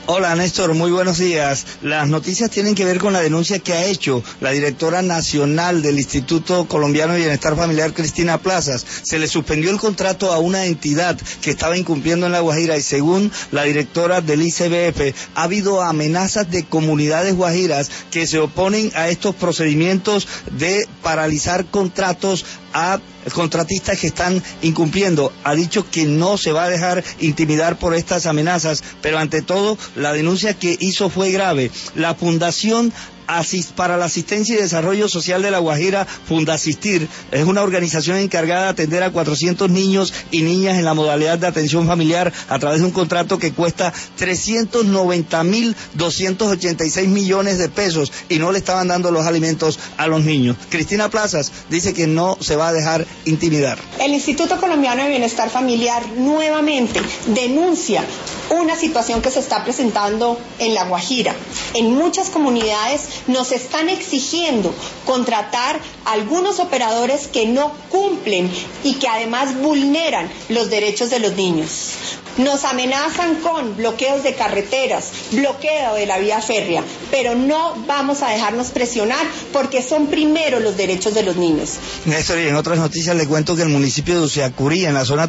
Hola Néstor, muy buenos días. Las noticias tienen que ver con la denuncia que ha hecho la directora nacional del Instituto Colombiano de Bienestar Familiar, Cristina Plazas. Se le suspendió el contrato a una entidad que estaba incumpliendo en La Guajira y según la directora del ICBF, ha habido amenazas de comunidades guajiras que se oponen a estos procedimientos de paralizar contratos a contratistas que están incumpliendo. Ha dicho que no se va a dejar intimidar por estas amenazas, pero ante todo la denuncia que hizo fue grave. La Fundación para la Asistencia y Desarrollo Social de La Guajira, Fundasistir, es una organización encargada de atender a 400 niños y niñas en la modalidad de atención familiar a través de un contrato que cuesta 390.286 millones de pesos y no le estaban dando los alimentos a los niños. Cristina Plazas dice que no se va a dejar intimidar. El Instituto Colombiano de Bienestar Familiar nuevamente denuncia una situación que se está presentando en La Guajira. En muchas comunidades nos están exigiendo contratar a algunos operadores que no cumplen y que además vulneran los derechos de los niños. Nos amenazan con bloqueos de carreteras, bloqueo de la vía férrea, pero no vamos a dejarnos presionar porque son primero los derechos de los niños. Néstor, y en otras noticias le cuento que el municipio de Uciacurí, en la zona